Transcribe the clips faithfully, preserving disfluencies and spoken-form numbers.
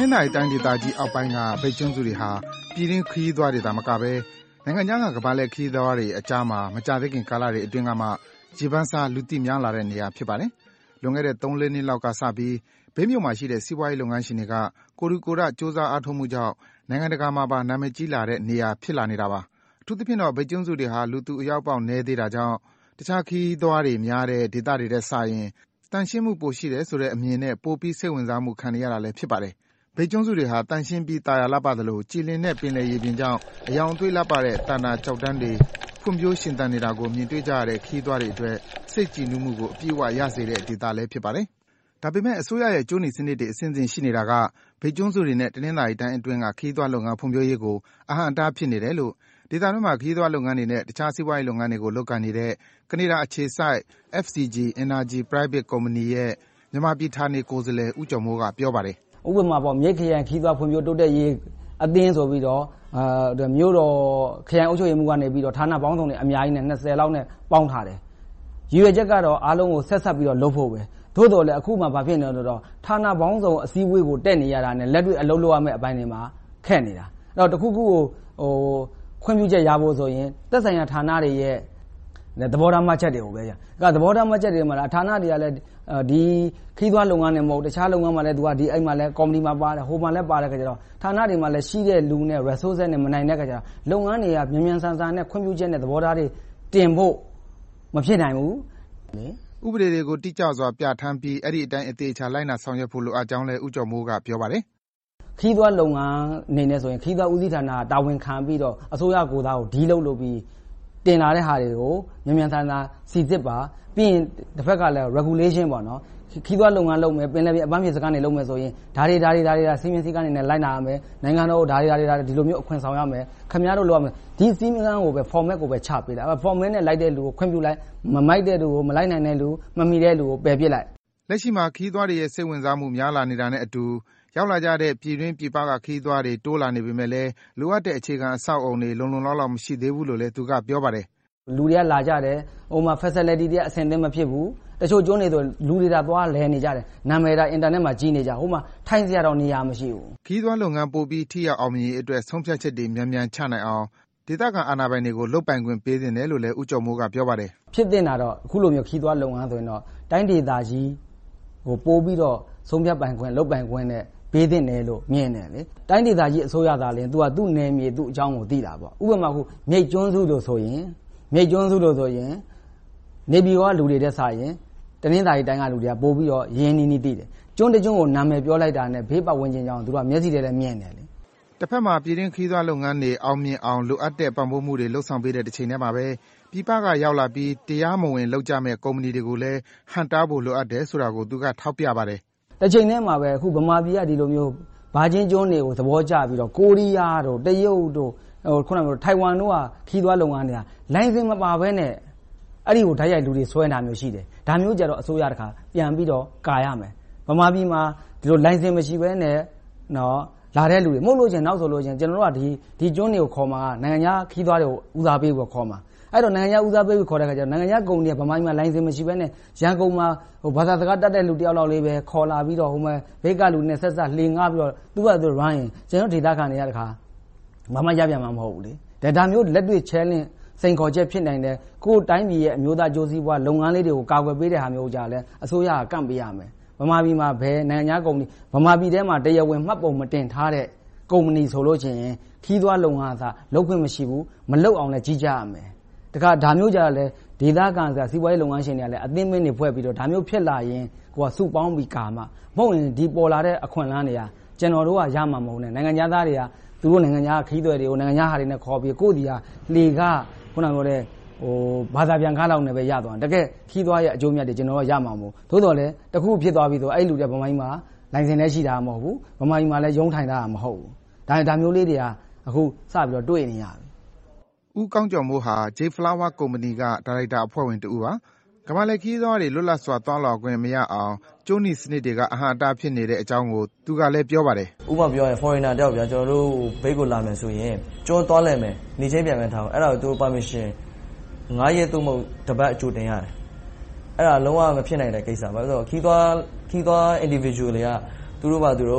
င်းနိုင်တိုင်းဒေသကြီးအောက်ပိုင်းကဗိတ်ကျွန်းစုတွေဟာပြည်တွင်းခရီးသွားတွေသာမကဘဲနိုင်ငံခြားကကမ္ဘာလှည့်ခရီးသွားတွေအကြားမှာမကြာသေးခင်ကာလတွေအတွင်းကမှရေပန်းစားလူသိများလာတဲ့နေရာဖြစ်ပါတယ်။လွန်ခဲ့တဲ့ သုံးလေးနှစ်လောက်ကစပြီးမြိတ်မြို့မှာရှိတဲ့စီးပွားရေးလုပ်ငန်းရှင်တွေကကိုယ်ထူကိုယ်ထကြိုးစားအားထုတ်မှုကြောင့်နိုင်ငံတကာမှာပါနာမည်ကြီးလာတဲ့နေရာဖြစ်လာနေတာပါ။အထူးသဖြင့်တော့မြိတ်ကျွန်းစုတွေဟာလူသူအရောက်ပေါက်နည်းသေးတာကြောင့်တခြားခရီးသွားတွေများတဲ့ဒေသတွေထက်စာရင်သန့်ရှင်းမှုပိုရှိတယ်ဆိုတဲ့အမြင်နဲ့ပိုပြီးစိတ်ဝင်စားမှုခံနေရတာလည်းဖြစ်ပါတယ်။မြိတ်ကျွန်းစုတွေဟာသန့်ရှင်းပြီးသာယာလှပသလိုကြည်လင်တဲ့ပင်လယ်ရေပြင်ကြောင့်အရောင်အသွေးလှပတဲ့သန္တာကျောက်တန်းတွေဖွံ့ဖြိုးရှင်သန်နေတာကိုမြင်တွေ့ကြရတဲ့ခရီးသွားတွေအတွက်စိတ်ကြည်နူးမှုကိုအပြည့်အဝရစေတဲ့ဒေသလည်းဖြစ်ပါတယ်။ဒါပေမဲ့အစိုးရရဲ့ကြိုးနီစနစ်တွေအဆင့်ဆင့်ရှိနေတာကမြိတ်ကျွန်းစုတွေနဲ့တနင်္သာရီတိုင်းအတွင်းကခရီးသွားလုပ်ငန်းဖွံ့ဖြိုးရေးကိုအဟန့်အတားဖြစ်နေတယ်လို့ဒေသတွင်းမှာခရီးသွားလုပ်ငန်းတွေနဲ့တခြားစီးပွားရေးလုပ်ငန်းတွေကိုလုပ်ကိုင်နေတဲ့ကနေဒါအခြေစိုက် F C G Energy Private Company ရဲ့မြန်မာပြည်ဌာနေကိုယ်စားလှယ်ဦးကျော်မိုးကပြောပါတယ်။ဥပမာပေါ့မြိတ်ခရိုင်ခရီးသွားဖွံ့ဖြိုးတိုးတက်ရေးအသင်းဆိုပြီးတော့အာမြို့တော်ခရိုင်အုပ်ချုပ်ရေးမှူးကနေပြီးတော့ဌာနပေါင်းစုံတွေအများကြီးနဲ့နှစ်ဆယ်လောက်နဲ့ပေါင်းထားတယ်။ရည်ရွယ်ချက်ကတော့အားလုံးကိုဆက်ဆက်ပြီးတော့လုပ်ဖို့ပဲ။သို့တော်လည်းအခုမှဘာဖြစ်နေလဲတော့ဌာနပေါင်းစုံအစည်းအဝေးကိုတက်နေရတာနဲ့လက်တွေ့အလုပ်လုပ်ရမယ့်အပိုင်းတွေမှာခက်နေတာ။အဲ့တော့တခုခုကိုဟိုခွင့်ပြုချက်ရဖို့ဆိုရင်သက်ဆိုင်ရာဌာနတွေရဲ့သဘောထားမှတ်ချက်တွေကိုပဲရ။အဲ့သဘောထားမှတ်ချက်တွေမှာဌာနတွေကလည်းဒီခရီးသွားလုပ်ငန်းတွေမဟုတ်တခြားလုပ်ငန်းမှာလည်းသူကဒီအိမ်မှာလည်းကော်မတီမှာပါတယ်ဟိုမှာလည်းပါတယ်ခါကျတော့ဌာနတွေမှာလည်းရှိတဲ့လူနဲ့ resource နဲ့မနိုင်တဲ့ခါကျတော့လုပ်ငန်းတွေကမြန်မြန်ဆန်ဆန်နဲ့ခွင့်ပြုချက်နဲ့သဘောထားတွေတင်ဖို့မဖြစ်နိုင်ဘူးဥပဒေတွေကိုတိကျစွာပြဋ္ဌာန်းပြီးအဲ့ဒီအတိုင်းအသေးချာလိုက်နာဆောင်ရွက်ဖို့လိုအပ်ကြောင်းလည်းဦးကျော်မိုးကပြောပါတယ်ခီးသွွားလုပ်ငန်းအနေနဲ့ဆိုရင်ခီးသွွားဦးစီးဌာနတာဝန်ခံပြီးတော့အစိုးရကိုယ်စားကိုဒီလုပ်လုပ်ပြီးတင်လာတဲ့ဟာတွေကိုမြန်မြန်ဆန်ဆန်စီစစ်ပါပြီးရင်တစ်ဖက်ကလည်း regulation ပေါ့နော်ခီးသွွားလုပ်ငန်းလုပ်မယ်ပင်လယ်ပြင်အပန်းဖြေစခန်းတွေလုပ်မယ်ဆိုရင်ဓာတ်တွေဓာတ်တွေဓာတ်တွေစီမင်းစည်းကမ်းတွေနဲ့လိုက်နာရမယ်နိုင်ငံတော်ဓာတ်တွေဓာတ်တွေဓာတ်ဒီလိုမျိုးအခွင့်ဆောင်ရမယ်ခင်ဗျားတို့လုပ်ရမယ်ဒီစီမင်းကမ်းကိုပဲ format ကိုပဲချပေးလိုက် format နဲ့လိုက်တဲ့လူကိုခွင့်ပြုလိုက်မမိုက်တဲ့လူကိုမလိုက်နိုင်တဲ့လူမမီတဲ့လူကိုပယ်ပစ်လိုက်လက်ရှိမှာခီးသွွားတွေရဲ့စိတ်ဝင်စားမှုများလာနေတာနဲ့အတူရောက်လာကြတဲ့ပြည်တွင်းပြည်ပကခီးသွွားတွေတိုးလာနေပေမဲ့လည်းလိုအပ်တဲ့အခြေခံအဆောက်အအုံတွေလုံလုံလောက်လောက်မရှိသေးဘူးလို့လည်းသူကပြောပါတယ်လူတွေကလာကြတယ်ဟိုမှာ facility တွေအဆင်သင့်မဖြစ်ဘူးတချို့ကျွန်းတွေဆိုလူတွေကသွားလဲနေကြတယ်နာမည်တာအင်တာနက်မှာကြီးနေကြဟိုမှာထိုင်စရာတော့နေရာမရှိဘူးခီးသွွားလုပ်ငန်းပို့ပြီးထိရောက်အောင်မြင်ရေးအတွက်ဆုံးဖြတ်ချက်တွေမြန်မြန်ချနိုင်အောင်ဒေသခံအာဏာပိုင်တွေကိုလုပ်ပိုင်ခွင့်ပေးသင့်တယ်လို့လည်းဦးကျော်မိုးကပြောပါတယ်ဖြစ်တင်တာတော့အခုလိုမျိုးခီးသွွားလုပ်ငန်းဆိုရင်တော့တိုင်းဒေသကြီးဟိုပို့ပြီးတော့ဆုံးဖြတ်ပိုင်ခွင့်လုပ်ပိုင်ခွင့်နဲ့ပေးသင့်တယ်လို့မြင်တယ်လေတိုင်းဒေသကြီးအစိုးရသားလည်းသူကသူ့နယ်မြေသူ့အကြောင်းကိုသိတာပေါ့ဥပမာခုမြိတ်ကျွန်းစုလို့ဆိုရင်မြိတ်ကျွန်းစုလို့ဆိုရင်နေပြည်တော်ကလူတွေတက်စားရင်တနင်္သာရီတိုင်းကလူတွေကပို့ပြီးတော့ရင်းနှီးနှီးသိတယ်ကျွန်းတကျွန်းကိုနာမည်ပြောလိုက်တာနဲ့ဘေးပတ်ဝန်းကျင်ကြောင်းသူတို့ကမျက်စိတွေလည်းမြင်တယ်လေတစ်ဖက်မှာပြည်တွင်းခီးသွွားလုပ်ငန်းတွေအောင်မြင်အောင်လိုအပ်တဲ့ပံ့ပိုးမှုတွေလှုပ်ဆောင်ပေးတဲ့တစ်ချိန်တည်းမှာပဲပြည်ပကရောက်လာပြီးတရားမဝင်လုပ်ကြမဲ့ကုမ္ပဏီတွေကိုလည်းဟန်တားဖို့လိုအပ်တယ်ဆိုတာကိုသူကထောက်ပြပါတယ်တစ်ချိန်တည်းမှာပဲအခုဗမာပြည်ကဒီလိုမျိုးဘာချင်းကျွန်းတွေကိုသဘောကျပြီးတော့ကိုရီးယားတို့တရုတ်တို့ဟိုခုနကထိုင်ဝမ်တို့ကခီးသွွားလုပ်ငန်းတွေကလိုင်စင်မပါဘဲနဲ့အဲ့ဒီကိုဓာတ်ရိုက်လူတွေဆွဲနေတာမျိုးရှိတယ်ဒါမျိုးကြတော့အစိုးရတခါပြန်ပြီးတော့ကာရမယ်ဗမာပြည်မှာဒီလိုလိုင်စင်မရှိဘဲနဲ့နော်လာတဲ့လူတွေမဟုတ်လို့ချင်းနောက်ဆိုလို့ချင်းကျွန်တော်တို့ကဒီဒီကျွန်းတွေကိုခေါ်မှာနိုင်ငံခြားခီးသွွားတွေကိုဦးစားပေးပြီးခေါ်မှာအဲ့တော့နိုင်ငံခြားဦးစားပေးပြီးခေါ်တဲ့ခါကျတော့နိုင်ငံခြားကုမ္ပဏီကဗမာပြည်မှာလိုင်စင်မရှိဘဲနဲ့ရန်ကုန်မှာဟိုဘာသာစကားတတ်တဲ့လူတယောက်လောက်လေးပဲခေါ်လာပြီးတော့ဟိုမှာဘေးကလူနဲ့ဆက်ဆက်လှေငှားပြီးတော့သူ့ဘာသူ run ရင်ကျွန်တော်ဒေသခံတွေကတခါဘာမှရပြန်မှာမဟုတ်ဘူးလေဒါဒါမျိုးလက်တွေ့ challenge စိန်ခေါ်ချက်ဖြစ်နိုင်တယ်ကိုယ်တိုင်းပြည်ရဲ့အမျိုးသားကြိုးစည်းပွားလုပ်ငန်းလေးတွေကိုကာကွယ်ပေးတဲ့ဟာမျိုးကြလဲအစိုးရကကန့်ပေးရမယ်ဗမာပြည်မှာဘယ်နိုင်ငံခြားကုမ္ပဏီဗမာပြည်ထဲမှာတရားဝင်မှတ်ပုံမတင်ထားတဲ့ကုမ္ပဏီဆိုလို့ချင်းခီးသွွားလုပ်ငန်းအစားလုပ်ခွင့်မရှိဘူးမလုပ်အောင်လည်းကြီးကြရမယ်တခါဒါမျိုးကြလဲဒေသခံကစီးပွားရေးလုပ်ငန်းရှင်တွေကလည်းအသင်းမင်းတွေဖွဲ့ပြီးတော့ဒါမျိုးဖြစ်လာရင်ကိုကစုပေါင်းပြီးကာမှမဟုတ်ရင်ဒီပေါ်လာတဲ့အခွင့်အလမ်းတွေကကျွန်တော်တို့ကရမှာမဟုတ်နဲ့နိုင်ငံခြားသားတွေကသူတို့နိုင်ငံခြားခီးသွွားတွေကိုနိုင်ငံခြားဟာတွေနဲ့ခေါ်ပြီးကိုယ့်ဒီကလေကခုနကပြောတဲ့ဟိုဘာသာပြန်ကားလောက်နဲ့ပဲရသွားတယ်တကယ်ခီးသွွားရဲ့အကျိုးမြတ်တွေကျွန်တော်တို့ရမှာမဟုတ်သို့တော်လည်းတခုဖြစ်သွားပြီဆိုအဲ့လူတွေဗမာပြည်မှာလိုင်စင်လည်းရှိတာမဟုတ်ဘူးဗမာပြည်မှာလည်းရုံးထိုင်တာမဟုတ်ဘူးဒါဒါမျိုးလေးတွေကအခုစပြီးတော့တွေ့နေရပြီဦးကောင်းကျော်မိုးဟာ J Flower Company ကဒါရိုက်တာအဖွဲ့ဝင်တူပါကမ္ဘာလှည့်ခီးသွားတွေလွတ်လပ်စွာသွားလာခွင့်မရအောင်ကျိုးနီစနစ်တွေကအဟန့်အတားဖြစ်နေတဲ့အကြောင်းကိုသူကလည်းပြောပါတယ်ဥပမာပြောရင် foreigner တယောက်ဗျာကျွန်တော်တို့ဘိတ်ကိုလာမယ်ဆိုရင်ကျွန်းသွားလဲမယ်နေချင်းပြန်မယ်ထားအောင်အဲ့ဒါကိုသူ permission ငါးရက်သို့မဟုတ်တစ်ပတ်အကြိုတင်ရတယ်အဲ့ဒါလုံးဝမဖြစ်နိုင်တဲ့ကိစ္စပါဆိုတော့ခီးသွားခီးသွား individual တွေကသူတို့ဘာသူတို့ဘ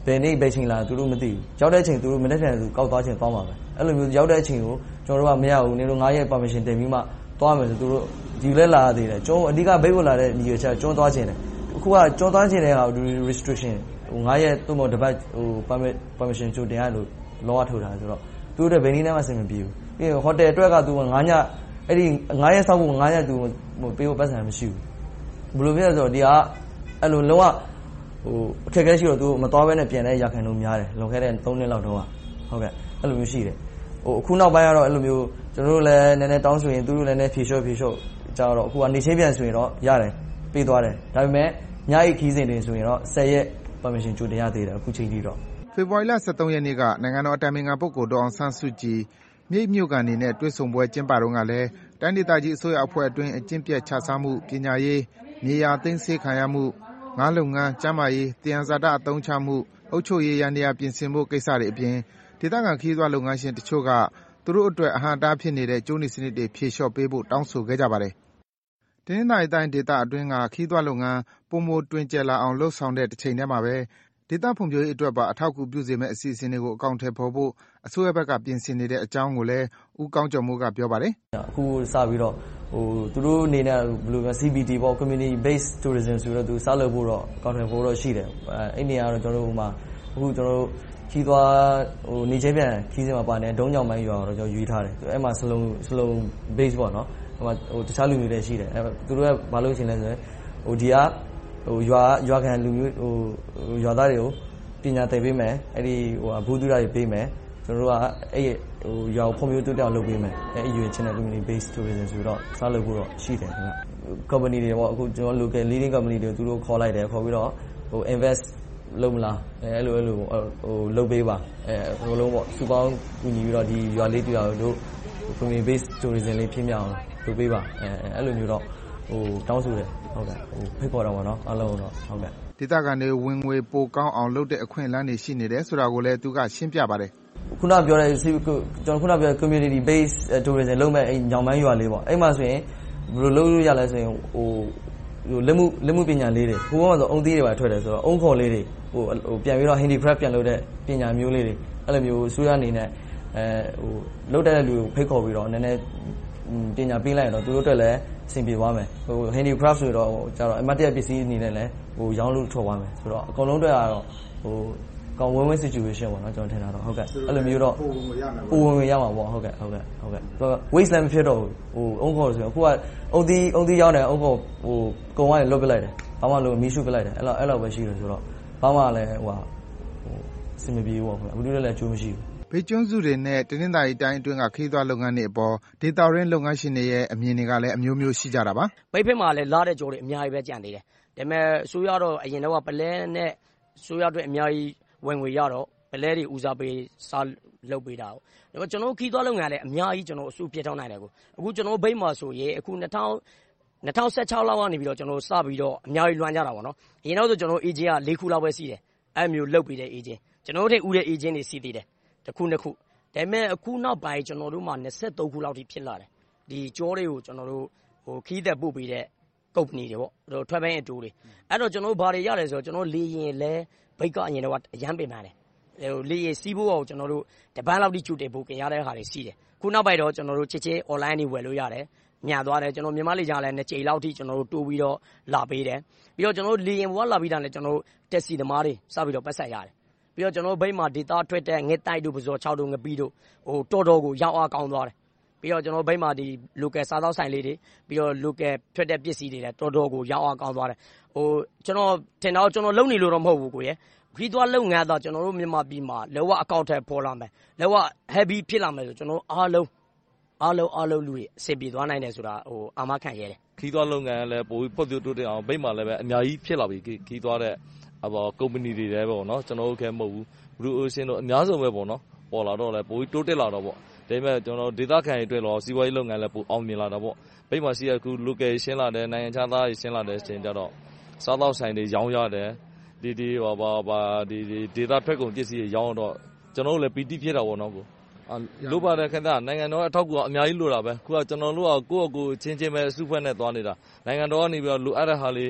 ဘယ်နေ့ဘယ်ချိန်လာသူတို့မသိဘူးရောက်တဲ့အချိန်သူတို့မနေ့ကသူကောက်သွားချိန်သွားမှာပဲအဲ့လိုမျိုးရောက်တဲ့အချိန်ကိုကျွန်တော်တို့ကမရဘူးနင်တို့၅ရက် permission တင်ပြီးမှသွားမယ်ဆိုသူတို့ဒီလဲလာသေးတယ်ကျွန်တော်အဓိကဘိတ်ကိုလာတဲ့ညီရချက်ကျွန်းသွားခြင်းတယ်အခုကကျွန်းသွားခြင်းတဲ့ဟာ restriction ဟို၅ရက်သို့မဟုတ်တစ်ပတ်ဟို permit permission ချိုတင်ရလို့လောကထုတ်တာဆိုတော့သူတို့ဘယ်နည်းနဲ့မှအဆင်မပြေဘူးပြီးရင်ဟိုတယ်အတွက်ကသူက၅ညအဲ့ဒီ၅ရက်ဆောက်ဖို့၅ရက်သူဟိုပေးဖို့ပတ်စံမရှိဘူးဘယ်လိုဖြစ်လဲဆိုတော့ဒီကအဲ့လိုလုံးဝဟိုအခက်အခဲရှိတော့သူမသွားဘဲနဲ့ပြန်တဲ့ရခိုင်လို့များတယ်လွန်ခဲ့တဲ့၃နှစ်လောက်တော့ဟုတ်ကဲ့အဲ့လိုမျိုးရှိတယ်ဟိုအခုနောက်ပိုင်းကတော့အဲ့လိုမျိုးကျွန်တော်တို့လည်းနည်းနည်းတောင်းဆိုရင်သူတို့လည်းနည်းဖြေလျှော့ဖြေလျှော့ကြတော့အခုကနေချင်းပြန်ဆိုရင်တော့ရတယ်ပေးသွားတယ်ဒါပေမဲ့ညအိခီးစဉ်တွေဆိုရင်တော့၁၀ရက် permission ကြိုတင်ရသေးတယ်အခုချိန်ထိတော့ဖေဖော်ဝါရီလ၁၃ရက်နေ့ကနိုင်ငံတော်အတိုင်ပင်ခံပုဂ္ဂိုလ်ဒေါ်အောင်ဆန်းစုကြည်မြိတ်မြို့ကနေနဲ့တွေ့ဆုံပွဲကျင်းပတော့ကလည်းတိုင်းဒေသကြီးအစိုးရအဖွဲ့အတွင်းအကျင့်ပြတ်ချစားမှုပညာရေးမြေယာသိမ်းဆည်းခံရမှုငါးလုပ်ငန်းကျန်းမာရေးတယံဇာတအသုံးချမှုအုပ်ချုပ်ရေးရန်တရားပြင်ဆင်ဖို့ကိစ္စတွေအပြင်ဒေသခံခရီးသွားလုပ်ငန်းရှင်တချို့ကသူတို့အတွက်အဟန့်အတားဖြစ်နေတဲ့ကျိုးနီစနစ်တွေဖြေလျှော့ပေးဖို့တောင်းဆိုခဲ့ကြပါတယ်။တနင်္သာရီတိုင်းဒေသအတွင်းကခရီးသွားလုပ်ငန်းပုံမတွင်ကျယ်လာအောင်လှုပ်ဆောင်တဲ့တစ်ချိန်တည်းမှာပဲဒေသဖွံ့ဖြိုးရေးအတွက်ပါအထောက်အကူပြုစေမယ့်အစီအစဉ်တွေကိုအကောင့်ထဲပေါ်ဖို့အစိုးရဘက်ကပြင်ဆင်နေတဲ့အကြောင်းကိုလည်းဦးကောင်းကျော်မိုးကပြောပါတယ်။အခုစပြီးတော့ဟိုသူတို့အနေနဲ့ဘယ်လိုလဲ C B T ပေါ့ community based tourism ဆိုတော့သူစလုပ်ဖို့တော့အကောင့်ထဲပေါ်တော့ရှိတယ်။အဲ့ဒီနေရာတော့ကျွန်တော်တို့ဟိုမှာအခုကျွန်တော်တို့ခီးသွားဟိုနေချင်းပြန်ခီးစင်မှာပါနေဒုံးကြောင်ပိုင်းရွာတော့ကျွန်တော်ရွေးထားတယ်။အဲ့မှာစလုံးစလုံး base ပေါ့နော်။ဟိုမှာဟိုတခြားလူမျိုးတွေရှိတယ်။အဲ့သူတို့ကဘာလို့ရှင်လဲဆိုရင်ဟိုဒီကဟိုရွာရွာခံလူမျိုးဟိုရွာသားတွေကိုပညာသင်ပေးမယ်အဲ့ဒီဟိုဘူးသူရတွေပေးမယ်ကျွန်တော်တို့ကအဲ့ဟိုရွာဖွံ့ဖြိုးတိုးတက်အောင်လုပ်ပေးမယ်အဲ့အရွယ် channel community based tourism ဆိုတော့စားလုပ်ဖို့တော့ရှိတယ်ခင်ဗျ company တွေပေါ့အခုကျွန်တော် local leading company တွေသူတို့ခေါ်လိုက်တယ်ခေါ်ပြီးတော့ဟို invest လုပ်မလားအဲ့လိုအဲ့လိုဟိုလုပ်ပေးပါအဲဟိုလုံးပေါ့စူပေါင်းကူညီပြီးတော့ဒီရွာလေးတူရွာတို့ community based tourism လေးဖြစ်မြောက်လုပ်ပေးပါအဲအဲ့လိုမျိုးတော့ဟိုတောင်းဆိုတယ်ဟုတ်ကဲ့ဟိုဖိတ်ခေါ်တော့ပါနော်အားလုံးတော့ဟုတ်ကဲ့ဒေသခံတွေဝင်ငွေပိုကောင်းအောင်လုပ်တဲ့အခွင့်အလမ်းတွေရှိနေတယ်ဆိုတာကိုလည်းသူကရှင်းပြပါတယ်ခုနပြောတဲ့ကျွန်တော်ခုနပြော community based tourism လုပ်မဲ့အဲ့ညောင်မိုင်းရွာလေးပေါ့အဲ့မှာဆိုရင်ဘယ်လိုလုပ်လို့ရလဲဆိုရင်ဟိုဟိုလက်မှုလက်မှုပညာလေးတွေဟိုဘက်မှာဆိုအုံသီးတွေပါထွက်တယ်ဆိုတော့အုံခေါ်လေးတွေဟိုဟိုပြန်ပြီးတော့ handicraft ပြန်လုပ်တဲ့ပညာမျိုးလေးတွေအဲ့လိုမျိုးဆိုရအနေနဲ့အဲဟိုလုပ်တဲ့လူကိုဖိတ်ခေါ်ပြီးတော့နည်းနည်းပညာပေးလိုက်ရင်တော့သူတို့အတွက်လည်းအဆင်ပြေသွားမယ်ဟို handicraft ဆိုတော့ကျတော့အမတ်တရပစ္စည်းအနေနဲ့လည်းဟိုရောင်းလို့ထွက်သွားမယ်ဆိုတော့အကုန်လုံးအတွက်ကတော့ဟိုကောင်းဝင်းဝင်း situation ပေါ့နော်ကျွန်တော်ထင်တာတော့ဟုတ်ကဲ့အဲ့လိုမျိုးတော့ပိုဝင်ဝင်ရမှာပေါ့ဟုတ်ကဲ့ဟုတ်ကဲ့ဟုတ်ကဲ့ waste လည်းမဖြစ်တော့ဘူးဟိုအုံခေါ်ဆိုရင်အခုကအုံသီးအုံသီးရောက်တယ်အုံခေါ်ဟိုကုံကနေလွတ်ပလိုက်တယ်ဘာမှလို့မီးရှုပလိုက်တယ်အဲ့လိုအဲ့လိုပဲရှိတယ်ဆိုတော့ဘာမှလည်းဟိုဟိုစင်မပြေဘူးပေါ့ခင်ဗျဘူးလည်းအကျိုးမရှိဘူးဘေးကျွန်းစုတွေနဲ့တနင်္သာရီတိုင်းအတွင်းကခရီးသွားလုပ်ငန်းတွေအပေါ်ဒေတာရင်းလုပ်ငန်းရှင်တွေရဲ့အမြင်တွေကလည်းအမျိုးမျိုးရှိကြတာပါပိတ်ဖက်မှာလည်းလာတဲ့ကြော်တွေအများကြီးပဲကြံသေးတယ်ဒါပေမဲ့အစိုးရတော့အရင်တော့ပလဲနဲ့အစိုးရအတွက်အများကြီးဝင်ငွေရတော့ပလဲတွေဦးစားပေးစားလုပ်ပေးတာပေါ့ဒါပေမဲ့ကျွန်တော်ခီးသွားလုပ်ငန်းလည်းအများကြီးကျွန်တော်အစုပြထောင်းနိုင်တယ်ကိုအခုကျွန်တော်ဘိတ်မှာဆိုရင်အခု၂၀၁၆လောက်ကနေပြီးတော့ကျွန်တော်စပြီးတော့အများကြီးလွှမ်းကြတာပေါ့နော်အရင်တော့ဆိုကျွန်တော် agent က၄ခုလောက်ပဲရှိတယ်အဲ့မျိုးလုပ်ပေးတဲ့ agent ကျွန်တော်တို့ထိဦးတဲ့ agent တွေစီးသေးတယ်တစ်ခုနှစ်ခုဒါပေမဲ့အခုနောက်ပိုင်းကျွန်တော်တို့မှာ၂၃ခုလောက်ထိဖြစ်လာတယ်ဒီကြောတွေကိုကျွန်တော်တို့ဟိုခီးသက်ပို့ပေးတဲ့ company တွေပေါ့ဟို travel and tour တွေအဲ့တော့ကျွန်တော်တို့ဘာတွေရလဲဆိုတော့ကျွန်တော်လေရင်လဲဘိတ်ကအရင်တော့အရန်ပင်ပန်းတယ်ဟိုလေရင်စီးဖို့အောင်ကျွန်တော်တို့တပန်းလောက်ထိချူတယ်ပို့ကြရတဲ့ဟာတွေစီးတယ်ခုနောက်ပိုင်းတော့ကျွန်တော်တို့ချစ်ချစ် online တွေဝယ်လို့ရတယ်ညသွားတယ်ကျွန်တော်မြန်မာလေကြောင်းလဲနှစ်ကြိမ်လောက်ထိကျွန်တော်တို့တိုးပြီးတော့လာပေးတယ်ပြီးတော့ကျွန်တော်တို့လေရင်ဘွားလာပြီးတာနဲ့ကျွန်တော်တို့တက်စီသမားတွေစပြီးတော့ပတ်ဆက်ရတယ်ပြီးတော့ကျွန်တော်တို့ဘိတ်မှာ data ထွက်တဲ့ငှက်တိုက်တို့ပစော်၆တို့ငပီးတို့ဟိုတော်တော်ကိုရောက်အားကောင်းသွားတယ်ပြီးတော့ကျွန်တော်ဘိတ်မှာဒီ local စားသောက်ဆိုင်လေးတွေပြီးတော့ local ထွက်တဲ့ပစ္စည်းတွေလည်းတော်တော်ကိုရောက်အားကောင်းသွားတယ်ဟိုကျွန်တော်ထင်တော့ကျွန်တော်လုံနေလို့တော့မဟုတ်ဘူးကိုရခီးသွားလုပ်ငန်းတော့ကျွန်တော်တို့မြန်မာပြည်မှာလောက account ထက်ပေါ်လာမယ်လောက heavy ဖြစ်လာမယ်ဆိုကျွန်တော်အားလုံးအားလုံးအားလုံးလူတွေအဆင်ပြေသွားနိုင်တယ်ဆိုတာဟိုအာမခံရဲတယ်ခီးသွားလုပ်ငန်းလည်းပိုပြီးဖွံ့ဖြိုးတိုးတက်အောင်ဘိတ်မှာလည်းပဲအများကြီးဖြစ်လာပြီခီးသွားတဲ့အပေါ် company တွေလည်းပေါ့နော်ကျွန်တော်တို့ခဲမဟုတ်ဘူး Blue Ocean တို့အများဆုံးပဲပေါ့နော်ပေါ်လာတော့လည်းပိုပြီးတိုးတက်လာတော့ပေါ့ဒါပေမဲ့ကျွန်တော်ဒေသခံတွေအတွက်တော့စီးပွားရေးလုပ်ငန်းလည်းပိုအောင်မြင်လာတာပေါ့ဘိတ်မှာရှိရခု local ရှင်းလာတယ်နိုင်ငံခြားသားတွေရှင်းလာတဲ့အချိန်ကျတော့စားသောက်ဆိုင်တွေရောင်းရတယ်ဒီဒီဟောပါပါဒီဒီဒေသထွက်ကုန်ပစ္စည်းတွေရောင်းတော့ကျွန်တော်တို့လည်းပီတိဖြစ်တာပေါ့နော်ကိုလိုပါတယ်ခင်ဗျနိုင်ငံတော်အထောက်အကူအများကြီးလိုတာပဲခုကကျွန်တော်တို့ကကိုယ့်အကူချင်းချင်းပဲအစုဖွဲ့နဲ့သွားနေတာနိုင်ငံတော်ကနေပြီးတော့လိုအပ်တဲ့ဟာလေးဟ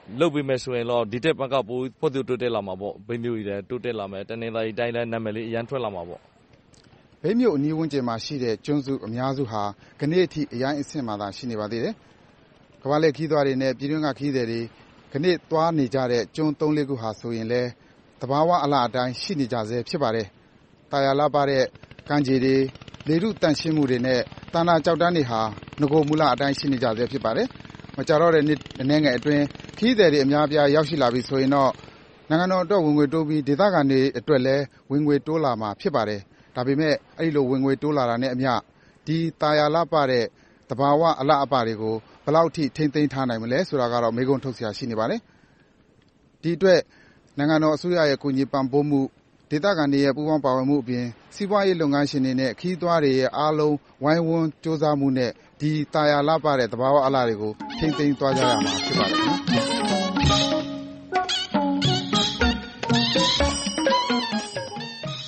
လုပ်ပေးမယ်ဆိုရင်တော့ဒီတက်ဘက်ကပိုဖွံ့ဖြိုးတိုးတက်လာမှာပေါ့ဘေးမျိုးကြီးလည်းတိုးတက်လာမယ်တနင်္သာရီတိုင်းလည်းနာမည်လေးအရန်ထွက်လာမှာပေါ့ဘေးမြို့အနီးဝန်းကျင်မှာရှိတဲ့ကျွန်းစုအများစုဟာကနေ့အထိအရိုင်းအဆင့်မှသာရှိနေပါသေးတယ်ကမ္ဘာလှည့်ခီးသွားတွေနဲ့ပြည်တွင်းကခီးသည်တွေကနေ့သွားနေကြတဲ့ကျွန်းသုံးလေးခုဟာဆိုရင်လည်းသဘာဝအလှအတိုင်းရှိနေကြဆဲဖြစ်ပါတယ်တာယာလှပတဲ့ကမ်းခြေတွေလေထုတန့်ရှင်းမှုတွေနဲ့တာနာကြောက်တန်းတွေဟာငကိုမူလအတိုင်းရှိနေကြဆဲဖြစ်ပါတယ်မကြတော့တဲ့နှစ်အနေငယ်အတွင်းခီးသည်တွေအများအပြားရောက်ရှိလာပြီဆိုရင်တော့နိုင်ငံတော်အတွက်ဝင်ငွေတိုးပြီးဒေသခံတွေအတွက်လည်းဝင်ငွေတိုးလာမှာဖြစ်ပါတယ်ဒါပေမဲ့အဲ့ဒီလိုဝင်ငွေတိုးလာတာနဲ့အမျှဒီတာယာလှပတဲ့သဘာဝအလှအပတွေကိုဘယ်လောက်ထိထိမ့်သိမ်းထားနိုင်မလဲဆိုတာကတော့မေးခွန်းထုတ်စရာရှိနေပါတယ်ဒီအတွက်နိုင်ငံတော်အစိုးရရဲ့ကူညီပံ့ပိုးမှုဒေသခံတွေရဲ့ပူးပေါင်းပါဝင်မှုအပြင်စီးပွားရေးလုပ်ငန်းရှင်တွေနဲ့ခီးသွားတွေရဲ့အားလုံးဝိုင်းဝန်းစ조사မှုနဲ့ဒီတာယာလှပတဲ့သဘာဝအလှတွေကိုထိမ့်သိမ်းသွားကြရမှာဖြစ်ပါတယ်နော်